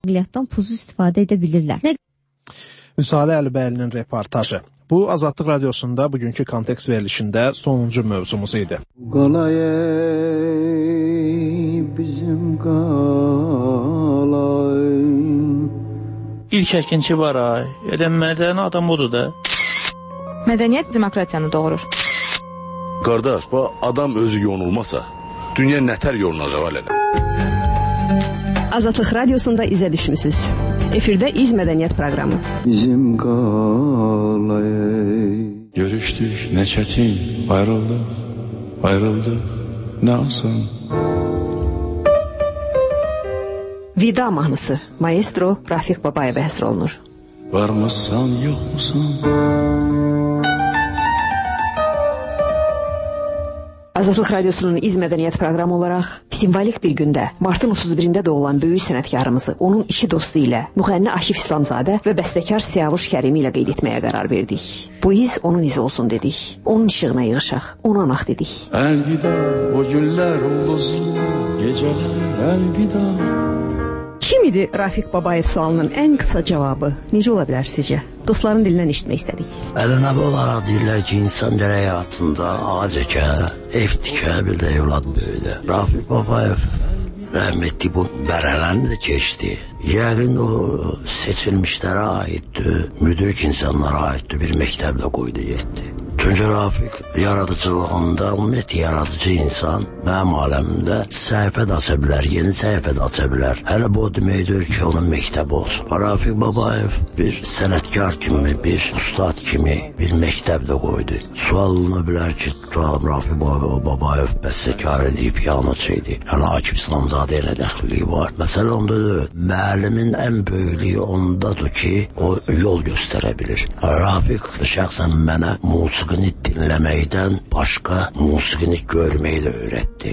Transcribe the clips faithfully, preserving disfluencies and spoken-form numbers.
nəqliyyatdan pulsuz istifadə edə bilirlər. Nə... Müsalə Əlibəylinin reportajı. Bu Azadlıq Radiosunda bugünkü kontekst verilişində sonuncu mövzumuz idi. Qalay bizim qalay. İlk əkinçi var ay. Elə mədəni adam odur da. Mədəniyyət demokratiyanı doğurur. Qardaş, bu adam özü yonulmasa, dünya nətər yolunacaq elə. Azadlıq Radiosunda izə düşmüsünüz. Efirdə İz Mədəniyyət proqramı. Bizim qalay. Görüşdük, nə çətin, ayrıldıq, ayrıldıq, nə asan. Vida mahnısı maestro Rafiq Babayevə həsr olunur. Varmısan, yoxmusan? Azadlıq Radiosunun İz Mədəniyyət proqramı olaraq simvolik bir gündə martın otuz birində doğulan böyük sənətkarımızı onun iki dostu ilə müğənni Akif İslamzadə və bəstəkar Siyavuş Kərimi ilə qeyd etməyə qərar verdik. Bu iz onun izi olsun dedik. Onun işığına yığışaq, ona anaq dedik. Əlvida o günlər ulduzlu gecələr əlvida. Kim idi Rafiq Babayev sualının ən qısa cavabı? Necə ola bilər sizcə? Dostların dilindən eşitmək istədik. Ələnəbi olaraq deyirlər ki, insan gərək həyatında ağac əkə, ev tikə, bir də evlad böyüdə. Rafiq Babayev rəhmətli bu bərələrini də keçdi. Yəqin o seçilmişlərə aiddir, müdrik insanlara aiddir, bir məktəbdə qoydu getdi. Çünki Rafiq yaradıcılığında, ümumiyyətlə yaradıcı insan mənim aləmimdə səhifə də aça bilər, yeni səhifə də aça bilər. Hələ bu deməkdir ki, onun məktəbi olsun. Rafiq Babayev bir sənətkar kimi, bir ustad kimi bir məktəb də qoydu. Sual oluna bilər ki, Rafiq Babayev bəstəkar idi, pianoçu idi. Yəni Akif İslamzadə ilə dəxilliyi var. Məsələ ondadır, müəllimin ən böyüklüyü ondadır ki, o yol göstərə bilir. Rafiq şəxsən mənə musiqi musiqini dinləməkdən başqa musiqini görməyi də öyrətdi.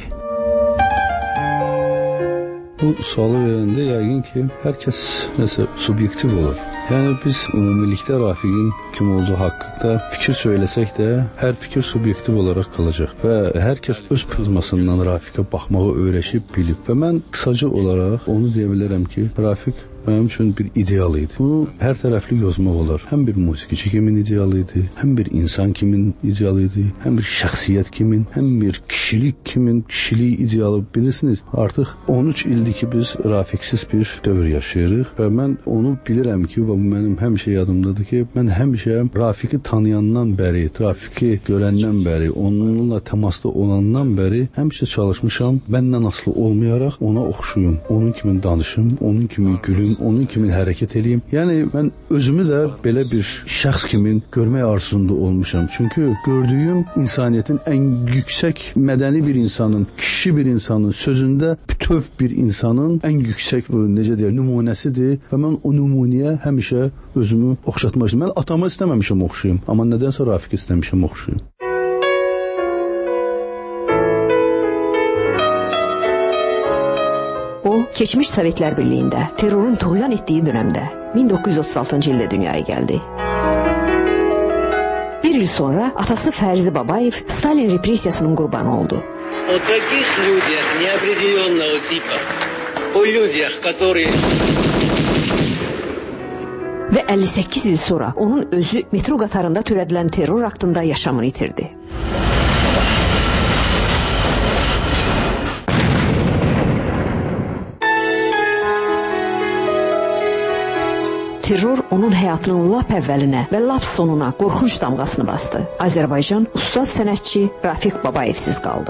Bu sualı verəndə yəqin ki, hər kəs nəsə subyektiv olur. Yəni biz ümumilikdə Rafiqin kim olduğu haqqında fikir söyləsək də, hər fikir subyektiv olaraq qalacaq və hər kəs öz prizmasından Rafiqə baxmağı öyrəşib, bilib və mən qısaca olaraq onu deyə bilərəm ki, Rafiq mənim üçün bir ideal idi. Bunu hər tərəfli yozmaq olar. Həm bir musiqiçi kimin ideal idi, həm bir insan kimin ideal idi, həm bir şəxsiyyət kimin, həm bir kişilik kimin kişilik idealı. Bilirsiniz, artıq on üç ildir ki, biz Rafiqsiz bir dövr yaşayırıq və mən onu bilirəm ki, və bu mənim həmişə yadımdadır ki, mən həmişə Rafiqi tanıyandan bəri, Rafiqi görəndən bəri, onunla təmasda olandan bəri həmişə çalışmışam, məndən asılı olmayaraq ona oxşuyum, onun kimi danışım, onun kimi gülüm, onun kimi hərəkət edeyim. Yəni mən özümü də belə bir şəxs kimi görmək arzusunda olmuşam. Çünki gördüyüm insaniyyətin ən yüksək mədəni bir insanın, kişi bir insanın sözündə bütöv bir insanın ən yüksək, necə deyir, nümunəsidir və mən o nümunəyə həmişə özümü oxşatmaq istəyirəm. Mən atama istəməmişəm oxşuyum, amma nədənsə Rafiq istəmişəm oxşuyum. Keçmiş Sovetlər Birliyində terrorun tuğyan etdiyi dönəmdə min doqquz yüz otuz altıncı ildə dünyaya gəldi. Bir il sonra atası Fərzi Babayev Stalin repressiyasının qurbanı oldu. O таких людях неопределенного типа, o людях, которые... Və əlli səkkiz il sonra onun özü metro qatarında törədilən terror aktında yaşamını itirdi. Terror onun həyatının lap əvvəlinə və lap sonuna qorxunc damğasını bastı. Azərbaycan ustad sənətçi Rafiq Babayevsiz qaldı.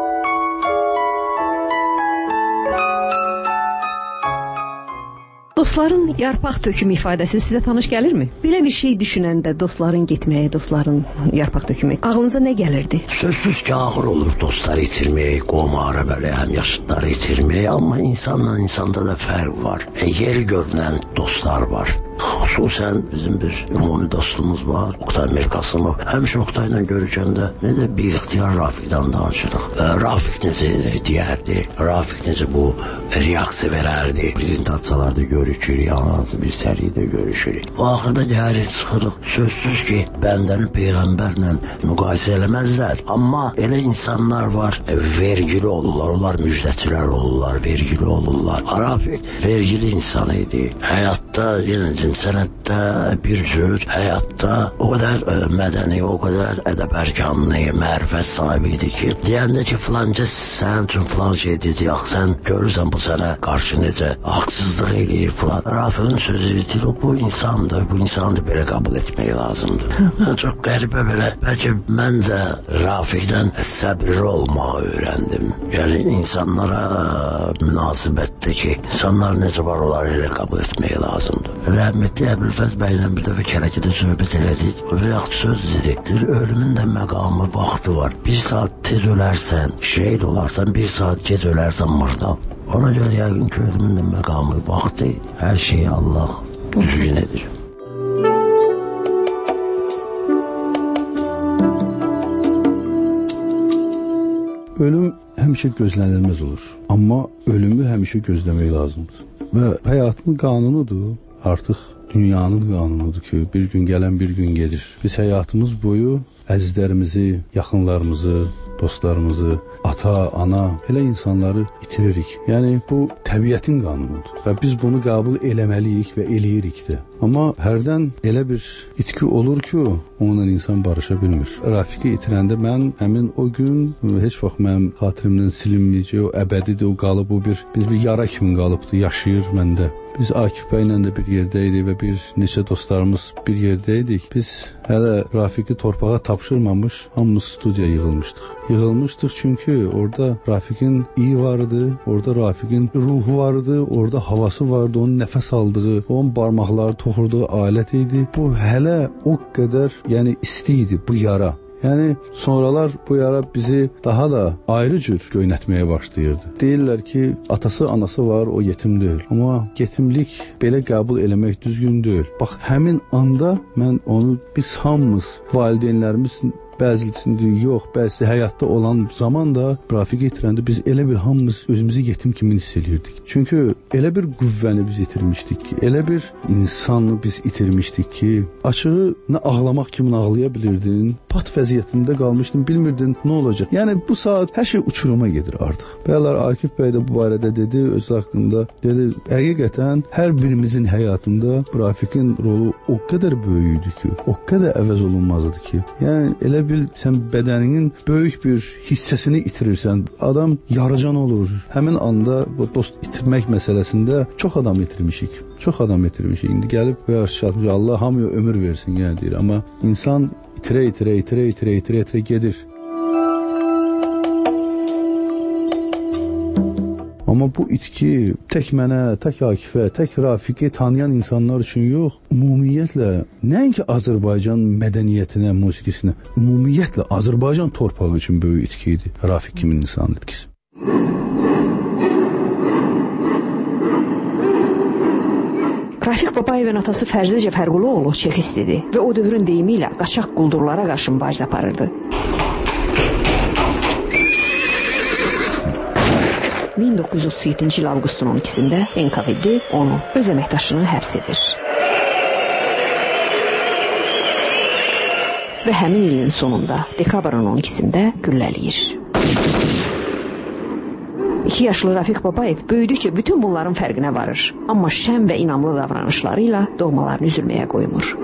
Dostların yarpaq tökümü ifadəsi sizə tanış gəlirmi? Belə bir şey düşünəndə dostların getməyi, dostların yarpaq tökümü ağlınıza nə gəlirdi? Sözsüz ki, ağır olur dostları itirmək, qomarı belə həmyaşıdları itirmək, amma insanla insanda da fərq var. E, yeri görünən dostlar var. Xüsusən bizim bir ümumi dostumuz var, Oktay Mirqasımov. Həmişə Oktayla görüşəndə nə də bir ixtiyar Rafiqdən danışırıq. Rafiq necə deyərdi, Rafiq necə bu reaksiya verərdi. Prezentasiyalarda görüşürük, hansı bir səridə görüşürük. O axırda gəlir çıxırıq. Sözsüz ki, bəndəni Peyğəmbərlə müqayisə eləməzlər. Amma elə insanlar var, vergili olurlar, onlar müjdətçilər olurlar, vergili olurlar. Rafiq vergili insan idi. Həyatda, yenə sənətdə bir cür, həyatda o qədər ə, mədəni, o qədər ədəb-ərkanlı, mərifət sahibi idi ki, deyəndə ki, filanca sən üçün filan şey deyəcək, sən görürsən bu sənə qarşı necə haqsızlıq eləyir filan. Rafiqin sözü itir, bu insandır, bu insanı da belə qəbul etmək lazımdır. Çox qəribə belə, bəlkə mən də Rafiqdən səbirli olmağı öyrəndim. Yəni, insanlara münasibətdə ki, insanlar necə var, onları elə qəbul etmək lazımdır. Rəhmətli Əbülfəz bəylə bir dəfə kərəkədə söhbət elədik. O bir vaxt söz dedi. Deyir, ölümün də məqamı, vaxtı var. Bir saat tez ölərsən, şəhid olarsan, bir saat gec ölərsən mırda. Ona görə yəqin ki, ölümün də məqamı, vaxtı, hər şeyi Allah düzgün edir. Ölüm həmişə gözlənilməz olur. Amma ölümü həmişə gözləmək lazımdır. Və həyatın qanunudur. Artıq dünyanın qanunudur ki, bir gün gələn bir gün gedir. Biz həyatımız boyu əzizlərimizi, yaxınlarımızı, dostlarımızı, ata, ana, elə insanları itiririk. Yəni, bu təbiətin qanunudur. Və biz bunu qəbul eləməliyik və eləyirik də. Amma hərdən elə bir itki olur ki, onunla insan barışa bilmir. Rafiqi itirəndə mən həmin o gün heç vaxt mənim xatirimdən silinməyəcək, o əbədidir, o qalıb, o bir, biz bir yara kimi qalıbdır, yaşayır məndə. Biz Akif bəylə də bir yerdəydik və bir neçə dostlarımız bir yerdəydik. Biz hələ Rafiqi torpağa tapşırmamış, hamımız studiyaya yığılmışdıq. Yığılmışdıq çünki orada Rafiqin iyi vardı, orada Rafiqin ruhu vardı, orada havası vardı, onun nəfəs aldığı, onun barmaqları toxurduğu alət idi. Bu hələ o qədər, yəni isti idi bu yara. Yəni sonralar bu yara bizi daha da ayrı cür göynətməyə başlayırdı. Deyirlər ki, atası, anası var, o yetim deyil. Amma yetimlik belə qəbul eləmək düzgün deyil. Bax, həmin anda mən onu, biz hamımız, valideynlərimiz, bəzisində yox, bəzisi həyatda olan zaman da Rafiqi itirəndə biz elə bir hamımız özümüzü yetim kimi hiss edirdik. Çünki elə bir qüvvəni biz itirmişdik ki, elə bir insanı biz itirmişdik ki, açığı nə ağlamaq kimi ağlaya bilirdin, pat vəziyyətində qalmışdın, bilmirdin nə olacaq. Yəni bu saat hər şey uçuruma gedir artıq. Bəylər, Akif bəy də bu barədə dedi, öz haqqında dedi, həqiqətən hər birimizin həyatında Rafiqin rolu o qədər böyük idi ki, o qədər əvəz olunmazdı ki, yəni elə bil sən bədəninin böyük bir hissəsini itirirsən, adam yaracan olur. Həmin anda bu dost itirmək məsələsində çox adam itirmişik. Çox adam itirmişik. İndi gəlib və yaşatmış, Allah hamıya ömür versin, yəni deyir. Amma insan itirə, itirə, itirə, itirə, itirə, itirə gedir. Amma bu itki tək mənə, tək Akifə, tək Rafiqi tanıyan insanlar üçün yox, ümumiyyətlə, nəinki Azərbaycan mədəniyyətinə, musiqisinə, ümumiyyətlə Azərbaycan torpağı üçün böyük itki idi. Rafiq kimin insan itkisi. Rafiq Babayevin atası Fərzəcə Fərquloğlu çexist idi və o dövrün deyimi ilə qaçaq quldurlara qarşı mübarizə aparırdı. min doqquz yüz otuz yeddinci il avqustun on ikisində N K V D onu öz əməkdaşını həbs edir. Və həmin ilin sonunda dekabrın on ikisində güllələyir. İki yaşlı Rafiq Babayev böyüdükcə bütün bunların fərqinə varır. Amma şən və inamlı davranışlarıyla doğmalarını üzülməyə qoymur.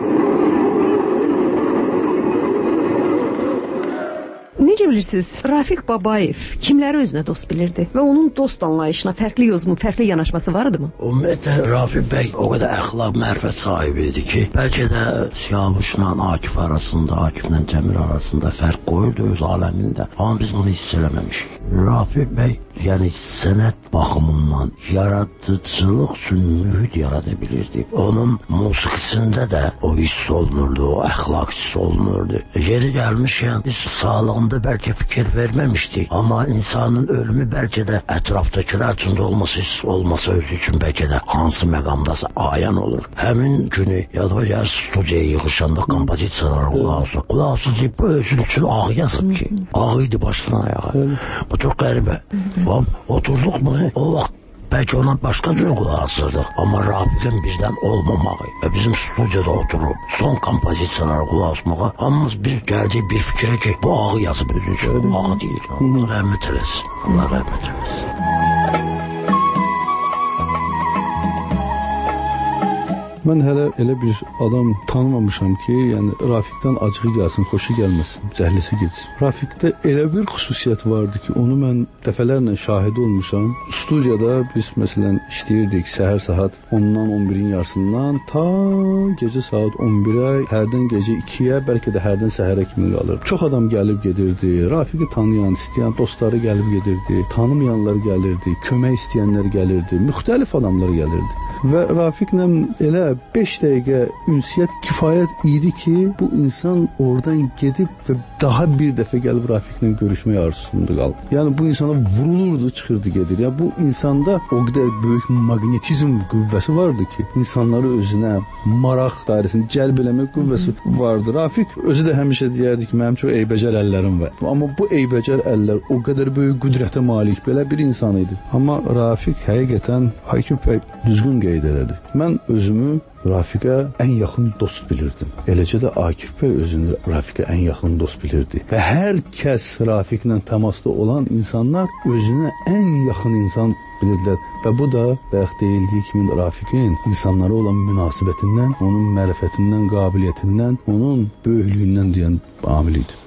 Necə bilirsiniz, Rafiq Babayev kimləri özünə dost bilirdi və onun dost anlayışına fərqli yozmu, fərqli yanaşması vardı mı? Ümumiyyətlə, Rafiq bəy o qədər əxlaq, mərifət sahibi idi ki, bəlkə də Siyavuşla Akif arasında, Akiflə Cəmil arasında fərq qoyurdu öz aləmində. Amma biz bunu hiss eləməmişik. Rafiq bəy yəni sənət baxımından yaradıcılıq üçün mühit yarada bilirdi. Onun musiqisində də o hiss olunurdu, o əxlaq hiss olunurdu. Yeri gəlmişkən biz sağlığında bəlkə fikir verməmişdik, amma insanın ölümü bəlkə də ətrafdakılar üçün də olması, hiss olması özü üçün bəlkə də hansı məqamdasa ayan olur. Həmin günü yadıma gəlir studiyaya yığışanda kompozisiyalara qulaq asılır. Qulaq asılır, bu özü üçün ağ yazıb ki, ağ idi başdan ayağa. Bu çox qəribə. Oturduk bunu, o vaxt belki ona başka cür qulaq asırdıq. Amma Rafiqin bizdən olmamağı və bizim studiyada oturup son kompozisiyalara qulaq asmağa hamımız bir gəldik bir fikirə ki, bu ağı yazıb özü üçün, ağı deyil. Allah rəhmət eləsin. Allah rəhmət eləsin. Mən hələ elə bir adam tanımamışam ki, yəni Rafiqdən acığı gəlsin, xoşu gəlməsin, cəhləsi getsin. Rafiqdə elə bir xüsusiyyət vardı ki, onu mən dəfələrlə şahid olmuşam. Studiyada biz məsələn işləyirdik səhər saat ondan on birin yarısından ta gecə saat on birə, hərdən gecə ikiyə, bəlkə də hərdən səhərə kimi qalır. Çox adam gəlib gedirdi, Rafiqi tanıyan, istəyən dostları gəlib gedirdi, tanımayanlar gəlirdi, kömək istəyənlər gəlirdi, müxtəlif adamlar gəlirdi. Və Rafiqlə elə beş dəqiqə ünsiyyət kifayət idi ki, bu insan oradan gedib və daha bir dəfə gəlib Rafiqlə görüşmək arzusunda qalıb. Yəni bu insana vurulurdu, çıxırdı, gedir. Ya bu insanda o qədər böyük maqnetizm qüvvəsi vardı ki, insanları özünə maraq dairəsini cəlb eləmək qüvvəsi vardı. Rafiq özü də həmişə deyərdi ki, mənim çox eybəcər əllərim var. Amma bu eybəcər əllər o qədər böyük qüdrətə malik belə bir insan idi. Amma Rafiq həqiqətən Akif bəy düzgün qeyd elədi. Mən özümü Rafiqə ən yaxın dost bilirdim. Eləcə də Akif bəy özünü Rafiqə ən yaxın dost bilirdi. Və hər kəs Rafiqlə təmasda olan insanlar özünə ən yaxın insan bilirdilər. Və bu da bayaq deyildiyi kimi Rafiqin insanlara olan münasibətindən, onun mərifətindən, qabiliyyətindən, onun böyüklüyündən deyən amil idi.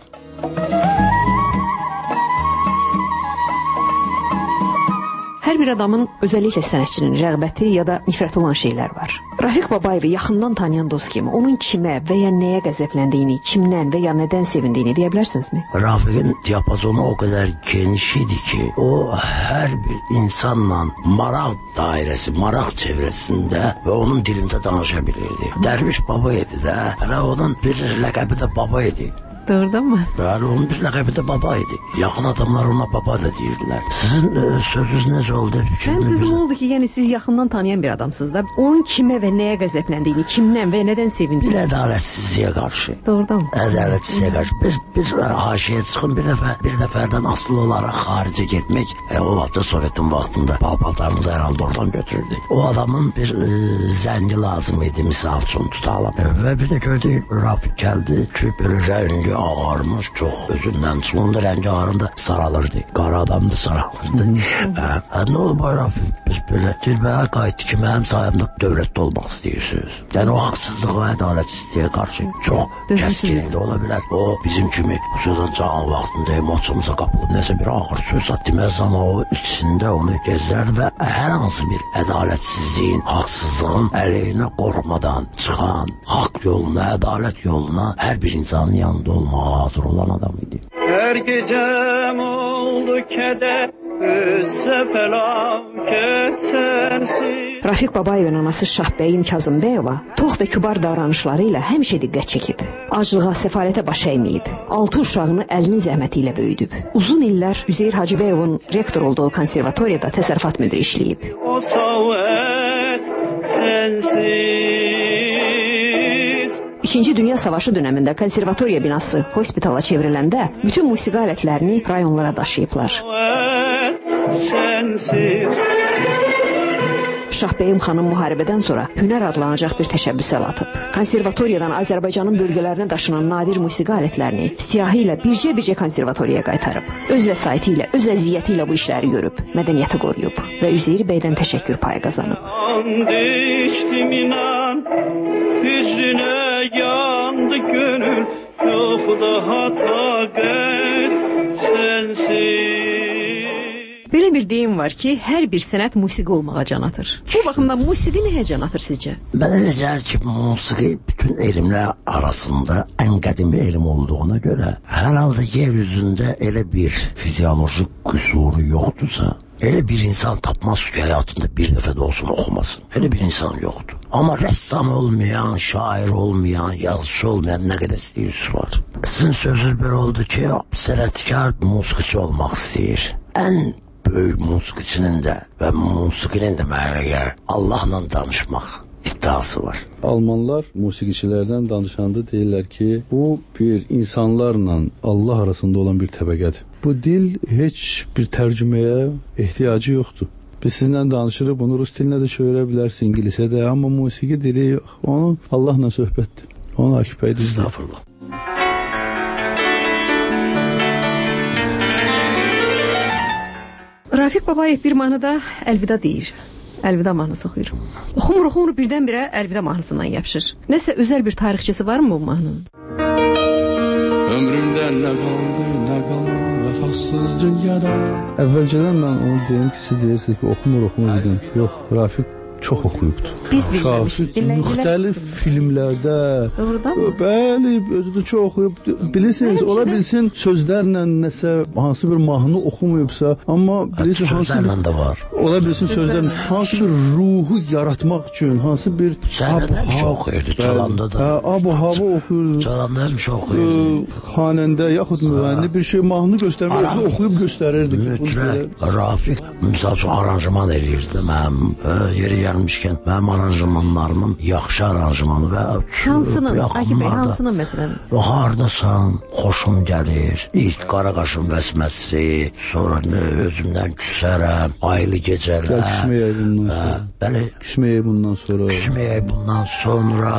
Hər bir adamın özəlliklə sənətçinin rəğbəti ya da nifrəti olan şeylər var. Rafiq Babayevi yaxından tanıyan dost kimi onun kimə və ya nəyə qəzəbləndiyini, kimdən və ya nədən sevindiyini deyə bilərsinizmi? Rafiqin diapazonu o qədər geniş idi ki, o hər bir insanla maraq dairəsi, maraq çevrəsində və onun dilində danışa bilirdi. Dərviş Baba idi də, hələ onun bir ləqəbi də Baba idi. Doğrudan mı? Yani onun bir ləqəbi də Baba idi. Yaxın adamlar ona Baba da deyirdilər. Sizin e, sözünüz necə oldu? Mənim sözüm oldu ki, yəni siz yaxından tanıyan bir adamsınız da, onun kimə və nəyə qəzəbləndiyini, kimdən və nədən sevindiyini. Bir ədalətsizliyə qarşı. Doğrudan mı? Ədalətsizliyə qarşı. Bir, bir haşiyə çıxın, bir dəfə, bir dəfədən asılı olaraq xaricə getmək, e, o vaxtda Sovetin vaxtında babalarımız herhalde oradan götürürdü. O adamın bir e, zəngi lazım idi, misal üçün tutalım. E, və bir də gördük, Rafiq gəldi ki, bir rəngi ağarmış, çox özündən çıxında rəngi ağarında saralırdı. Qara adamdı, saralırdı. Hə, nə oldu bu Rafiq? Biz belə dilbəyə qayıtdı ki, mənim sayımda dövlətdə olmaq istəyirsiniz. Yəni o haqsızlığa və ədalətsizliyə qarşı çox kəskinlikdə ola bilər. O bizim kimi sözün can vaxtında emosiyamıza qapılıb nəsə bir ağır söz deməz, amma o içində onu gezlərdi və hər hansı bir ədalətsizliyin, haqsızlığın əleyhinə qorxmadan çıxan, haqq yoluna, ədalət yoluna hər bir insanın yanında olmağa hazır olan adam idi. Hər gecəm oldu kədər, qüssə fəlakət sənsiz. Rafiq Babayevin anası Şahbəyim Kazımbəyova tox və kübar davranışları ilə həmişə diqqət çəkib. Aclığa, səfalətə baş əyməyib. Altı uşağını əlinin zəhməti ilə böyüdüb. Uzun illər Üzeyir Hacıbəyovun rektor olduğu konservatoriyada təsərrüfat müdiri işləyib. O savət sənsiz. İkinci Dünya Savaşı dönəmində konservatoriya binası hospitala çevriləndə bütün musiqi alətlərini rayonlara daşıyıblar. Şahbəyim xanım müharibədən sonra hünər adlanacaq bir təşəbbüsə atıb. Konservatoriyadan Azərbaycanın bölgələrinə daşınan nadir musiqi alətlərini siyahi ilə bircə-bircə konservatoriyaya qaytarıb. Öz vəsaiti ilə, öz əziyyəti ilə bu işləri görüb, mədəniyyəti qoruyub və Üzeyir bəydən təşəkkür payı qazanıb. Andişdim inan, hüznünə yandı gönül, yox daha taqət sənsiz. Belə bir deyim var ki, hər bir sənət musiqi olmağa can atır. Bu baxımdan musiqi nəyə can atır sizcə? Mənə elə gəlir ki, musiqi bütün elmlər arasında ən qədimi elm olduğuna görə, hər halda yer üzündə elə bir fiziolojik qüsuru yoxdursa, elə bir insan tapmaz ki, həyatında bir dəfə də olsun oxumasın. Elə bir insan yoxdur. Amma rəssam olmayan, şair olmayan, yazıcı olmayan nə qədər istəyirsiniz var. Sizin sözünüz belə oldu ki, sənətkar musiqiçi olmaq istəyir. Ən böyük musiqiçinin də və musiqinin də mənəyə Allahla danışmaq iddiası var. Almanlar musiqiçilərdən danışanda deyirlər ki, bu bir insanlarla Allah arasında olan bir təbəqədir. Bu dil heç bir tərcüməyə ehtiyacı yoxdur. Biz sizinlə danışırıq, bunu rus dilinə də çevirə bilərsin, ingilisə də, amma musiqi dili yox. Onun Allahla söhbətdir. Onun Akif bəy dildir. Estağfurullah. Rafiq Babayev bir mahnıda əlvida deyir. Əlvida mahnısı oxuyur. Oxumur, oxumur, birdən-birə əlvida mahnısından yapışır. Nəsə özəl bir tarixçisi var mı bu mahnının? Ömrümdən nə qaldı, nə qaldı vəfasız dünyada. Əvvəlcədən mən onu deyim ki, siz deyirsiniz ki, oxumur, oxumur dedim. Yox, Rafiq çox oxuyubdur. Biz bilmişik. Müxtəlif filmlərdə. Doğrudan mı? Bəli, özü də çox oxuyub. Bilirsiniz, ola bilsin sözlərlə nəsə, hansı bir mahnı oxumayıbsa, amma bilirsiniz, sözlərlə də var. Ola bilsin sözlərlə, hansı bir ruhu yaratmaq üçün, hansı bir Səhərdə həmişə oxuyurdu, çalanda da. Abu hava oxuyurdu. Çalanda həmişə oxuyurdu. Xanəndə, yaxud müğənni bir şey mahnı göstərmək, oxuyub göstərirdik. Mütləq, Rafiq, misal üçün, aranjman edirdi mənim, yeri gəlmişkən, mənim aranjmanlarımın yaxşı aranjmanı və hansının, Akif bəy, hansının məsələn? Hardasan, xoşum gəlir, ilk Qaraqaşın vəsməsi, sonra özümdən küsərəm, aylı gecələr. Küsməyək bundan sonra. Bəli. Küsməyək bundan sonra. Küsməyək bundan sonra.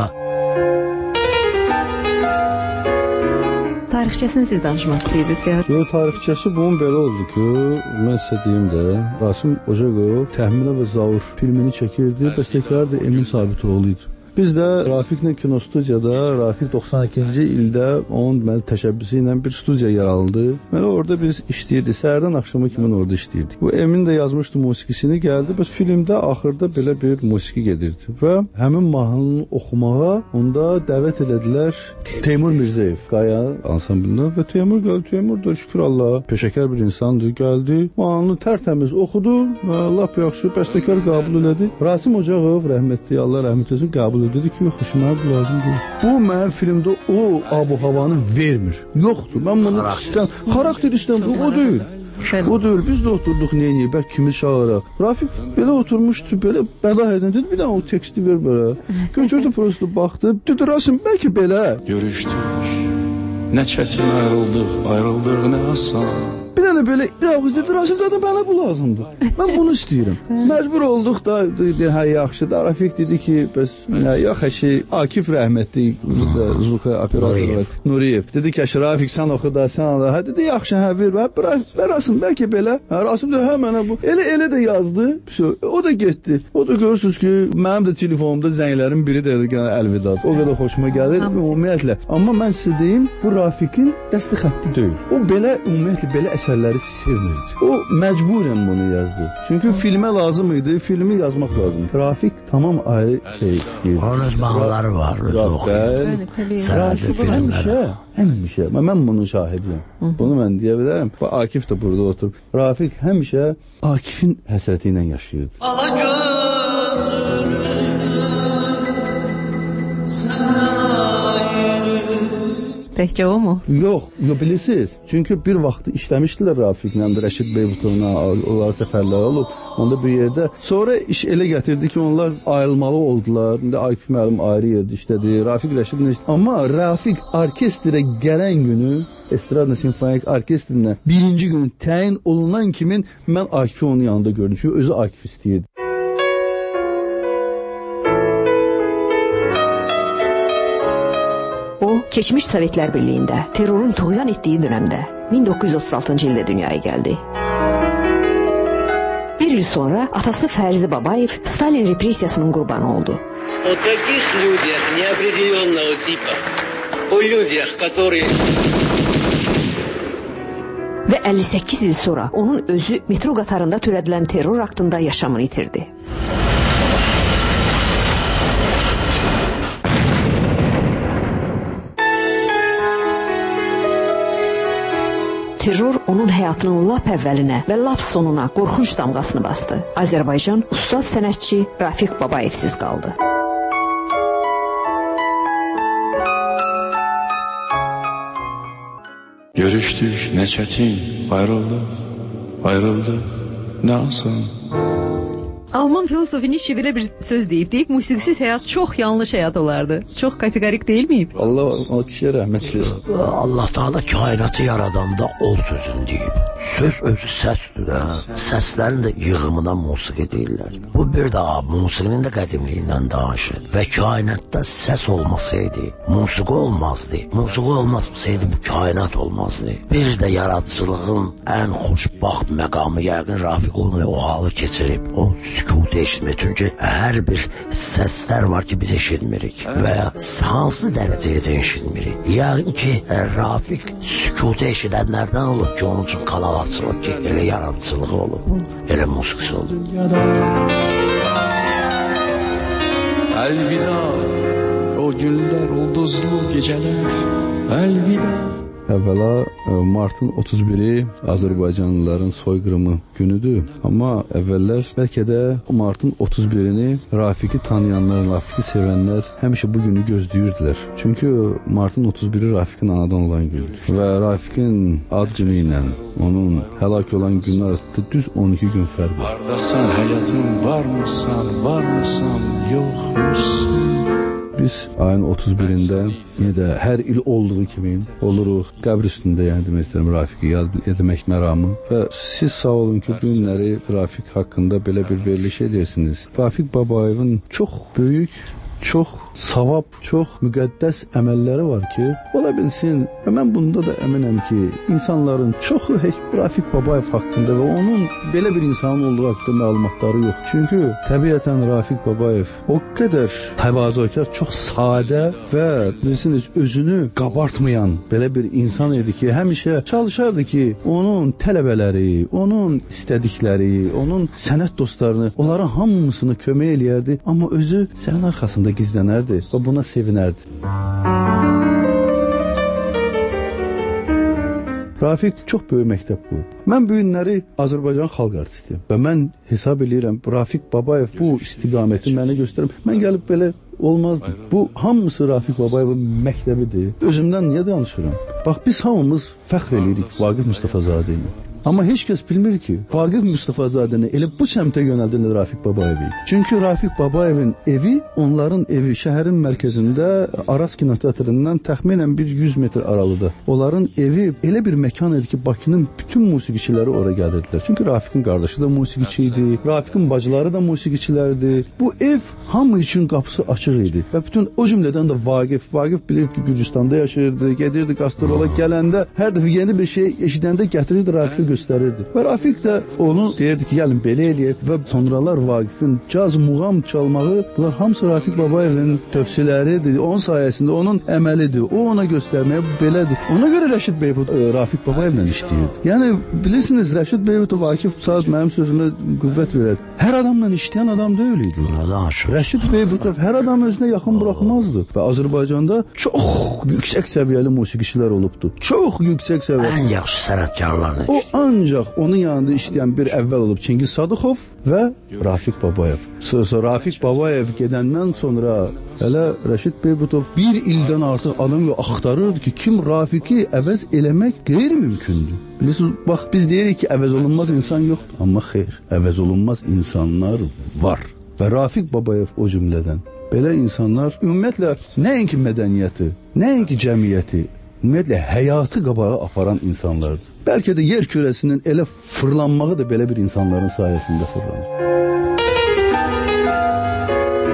Tarixçəsini siz danışmaq istəyirsiniz ya? Yox, tarixçəsi bunun belə oldu ki, mən sizə deyim də, Rasim Ocaqov Təxminə və Zaur filmini çəkirdi, bəstəkar da Emin Sabitoğlu idi. Biz də Rafiqlə kinostudiyada, Rafiq doxsan ikinci ildə onun deməli təşəbbüsü ilə bir studiya yarandı. Deməli orada biz işləyirdik, səhərdən axşama kimi orada işləyirdik. Bu Emin də yazmışdı musiqisini, gəldi, bəs filmdə axırda belə bir musiqi gedirdi və həmin mahnını oxumağa onda dəvət elədilər Teymur Mirzəyev, Qaya ansamblından və Teymur gəldi, Teymur da şükür Allaha peşəkar bir insandır, gəldi, mahnını tərtəmiz oxudu və lap yaxşı bəstəkar qəbul elədi. Rasim Ocaqov rəhmətli, Allah rəhmət etsin, qəbul dedi ki, yox, şuna bu lazım deyil. Bu mənim filmdə o abu-havanı vermir. Yoxdur. Mən bunu istəyirəm. Xarakter istəyirəm. O deyil. O deyil. Biz də oturduk neyini, bəlkə kimi çağıraq. Rafiq belə oturmuşdu, belə bəla edən dedi, bir dənə o teksti ver belə. Götürdü, prosto baxdı. Dedi, Rasim, bəlkə belə. Görüşdük, nə çətin ayrıldıq, ayrıldıq nə asan. Bir dənə belə, yağız dedi, Rasim dedi, mənə bu lazımdır. Mən bunu istəyirəm. Məcbur olduq da, dedi, hə, yaxşı da. Rafiq dedi ki, bəs, yox, əşi, Akif rəhmətli, Zuluka operator Nuriyev. Dedi ki, əşi, Rafiq, sən oxu da, sən ala. Hə, dedi, yaxşı, hə, ver, ver, Rasim, bəlkə belə. Hə, Rasim dedi, hə, mənə bu. Elə, elə də yazdı. O da getdi. O da görürsünüz ki, mənim də telefonumda zənglərin biri də əlvida. O qədər xoşuma gəlir, ümumiyyətlə. Amma mən sizə deyim, bu Rafiqin dəsti xətti deyil. O belə, ümumiyyətlə, belə əsərləri sevmirdi. O məcburən bunu yazdı. Çünki filmə lazım idi, filmi yazmaq lazım. Rafiq tamam ayrı şey istəyirdi. Onun öz mahnıları var, özü oxuyur. Sənədi filmləri. Həmişə, mən bunun şahidiyim. Bunu mən deyə bilərəm. Akif də burada oturub. Rafiq həmişə Akifin həsrəti ilə yaşayırdı. Ala gözünü Təkcə o mu? Yox, yox bilirsiniz. Çünki bir vaxtı işləmişdilər Rafiqlə, Rəşid Beybutovla, onlar səfərlər olub. Onda bir yerdə. Sonra iş elə gətirdi ki, onlar ayrılmalı oldular. İndi Akif müəllim ayrı yerdə işlədi. Rafiq Rəşidlə işlədi. Amma Rafiq orkestrə gələn günü Estrada Simfonik Orkestrinə birinci gün təyin olunan kimin mən Akifi onun yanında gördüm. Çünki özü Akif istəyirdi. O, keçmiş Sovetlər Birliyində, terrorun tuğyan etdiyi dönəmdə min doqquz yüz otuz altıncı ildə dünyaya gəldi. Bir il sonra atası Fərzi Babayev Stalin repressiyasının qurbanı oldu. О таких людях неопределенного типа, о людях, которые... və əlli səkkiz il sonra onun özü metro qatarında törədilən terror aktında yaşamını itirdi. Terror onun həyatının lap əvvəlinə və lap sonuna qorxunc damğasını bastı. Azərbaycan ustad sənətçi Rafiq Babayevsiz qaldı. Görüşdük, nə çətin, ayrıldıq, ayrıldıq, nə asan. Alman filosofu Nietzsche belə bir söz deyib, deyib, musiqisiz həyat çox yanlış həyat olardı. Çox kategorik deyil miyib? Allah o kişiyə rəhmət etsin. Allah Teala kainatı yaradanda ol sözünü deyib. Söz özü səsdir də. Səslərin də yığımına musiqi deyirlər. Bu bir daha musiqinin də qədimliyindən danışır. Və kainatda səs olmasaydı, musiqi olmazdı. Musiqi olmasaydı bu kainat olmazdı. Bir də yaradıcılığın ən xoşbaxt məqamı yəqin Rafiq onu o halı keçirib. O sükutu eşitmək. Çünki hər bir səslər var ki biz eşitmirik. Və hansı dərəcəyə eşitmirik. Yəqin ki Rafiq sükutu eşidənlərdən olub ki onun üçün kanal açılıb ki elə yaradıcılığı olub. Elə musiqisi olub. Əlvida o günlər, ulduzlu gecələr, əlvida. Əvvəla martın otuz biri Azərbaycanlıların soyqırımı günüdür. Amma əvvəllər bəlkə də martın otuz birini Rafiqi tanıyanlar, Rafiqi sevənlər həmişə bu günü gözləyirdilər. Çünki martın otuz biri Rafiqin anadan olan gündür. Və Rafiqin ad günü ilə onun həlak olan günü arasında düz on iki gün fərq var. Hardasan həyatım, varmısan, varmısan, yoxmusan. Biz ayın otuz birində yenə də hər il olduğu kimi oluruq qəbr üstündə, yəni demək istəyirəm Rafiqi yad etmək məramı. Və siz sağ olun ki, bu günləri Rafiq haqqında belə bir veriliş edirsiniz. Rafiq Babayevin çox böyük, çox savab, çox müqəddəs əməlləri var ki, ola bilsin və mən bunda da əminəm ki, insanların çoxu Rafiq Babayev haqqında və onun belə bir insan olduğu haqqında məlumatları yox. Çünki təbiətən Rafiq Babayev o qədər təvazökar, çox sadə və bilirsiniz, özünü qabartmayan belə bir insan idi ki, həmişə çalışardı ki, onun tələbələri, onun istədikləri, onun sənət dostlarını, onların hamısını kömək eləyərdi, amma özü sənin arxasında gizlənərdi və buna sevinərdi. Rafiq çox böyük məktəb bu. Mən bu günləri Azərbaycan xalq artistiyəm və mən hesab edirəm, Rafiq Babayev bu istiqaməti mənə göstərim. Mən gəlib belə olmazdı. Bu hamısı Rafiq Babayevin məktəbidir. Özümdən niyə danışıram? Bax, biz hamımız fəxr edirik Vaqif Mustafazadə ilə. Amma heç kəs bilmir ki, Vaqif Mustafazadəni elə bu səmtə yönəldən Rafiq Babayev idi. Çünki Rafiq Babayevin evi, onların evi şəhərin mərkəzində Aras kinoteatrından təxminən bir yüz metr aralıda. Onların evi elə bir məkan idi ki, Bakının bütün musiqiçiləri ora gəlirdilər. Çünki Rafiqin qardaşı da musiqiçi idi, Rafiqin bacıları da musiqiçilərdi. Bu ev hamı üçün qapısı açıq idi. Və bütün o cümlədən də Vaqif, Vaqif bilirdi ki, Gürcüstanda yaşayırdı, gedirdi gastrola, gələndə hər dəfə yeni bir şey eşidəndə gətirirdi Rafiqi göstərirdi. Və Rafiq də onu deyirdi ki, gəlin belə eləyək və sonralar Vaqifin caz muğam çalmağı, bunlar hamısı Rafiq Babayevin tövsiyələridir. Onun sayəsində, onun əməlidir. O ona göstərməyə belədir. Ona görə Rəşid Beybut Rafiq Babayevlə işləyirdi. Yəni, bilirsiniz, Rəşid Beybut Vaqif saat mənim sözümə qüvvət verər. Hər adamla işləyən adam deyil idi. Rəşid Beybutov hər adam özünə yaxın buraxmazdı. Və Azərbaycanda çox yüksək səviyyəli musiqiçilər olubdu. Çox yüksək səviyyəli. Ən yaxşı sənətkarlardır. O ancaq onun yanında işləyən bir əvvəl olub Çingiz Sadıxov və Rafiq Babayev. Sonra Rafiq Babayev gedəndən sonra hələ Rəşid Beybutov bir ildən artıq adam axtarırdı ki, kim Rafiqi əvəz eləmək qeyri-mümkündür. Bilirsiniz, bax, biz deyirik ki, əvəz olunmaz insan yoxdur. Amma xeyr, əvəz olunmaz insanlar var. Və Rafiq Babayev o cümlədən. Belə insanlar ümumiyyətlə nəinki mədəniyyəti, nəinki cəmiyyəti, ümumiyyətlə həyatı qabağa aparan insanlardır. Bəlkə də yer kürəsinin elə fırlanmağı da belə bir insanların sayəsində fırlanır.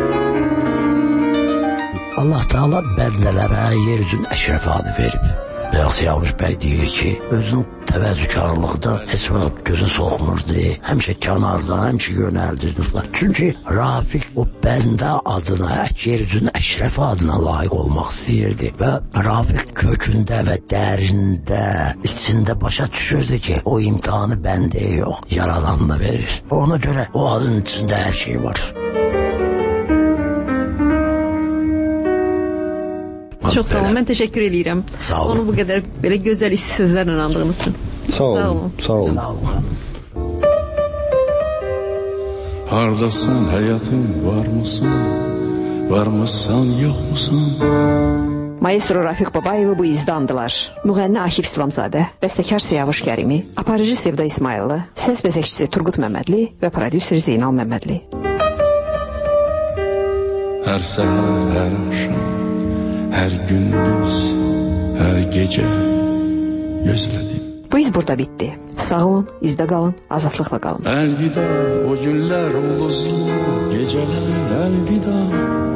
Allah Teala bəndələrə yer üzün əşrəf adı verib. Bəyaz Siyavuş bəy deyir ki, özünün təvəzzükarlıqda heç vaxt gözə soxmurdu. Həmişə kənarda, həmişə yönəldirdi falan. Çünki Rafiq o bəndə adına, yer üzünün əşrəfi adına layiq olmaq istəyirdi. Və Rafiq kökündə və dərində, içində başa düşürdü ki, o imtihanı bəndəyə yox, yaradanına verir. Ona görə o adın içində hər şey var. Çox sağ olun, mən təşəkkür edirəm. Sağ olun. Onu bu qədər belə gözəl isti sözlərlə andığınız üçün. Sağ olun. Sağ olun. Sağ olun. Hardasan həyatım, var mısın? Var mısın, yox musun? Maestro Rafiq Babayevi bu izdə andılar. Müğənni Akif İslamzadə, bəstəkar Siyavuş Kərimi, aparıcı Sevda İsmayıllı, səs bəzəkçisi Turqut Məmmədli və prodüser Zeynal Məmmədli. Hər səhər, hər axşam, hər gündüz, hər gecə gözlədim. Bu iz burada bitdi. Sağ olun, izdə qalın, azadlıqla qalın. Əlvida o günlər ulduzlu gecələr, əlvida.